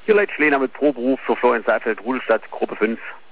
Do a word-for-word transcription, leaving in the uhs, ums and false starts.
Hier Leute Schlehner mit Pro-Beruf für Florian Seifeld, Rudelstadt, Gruppe fünf.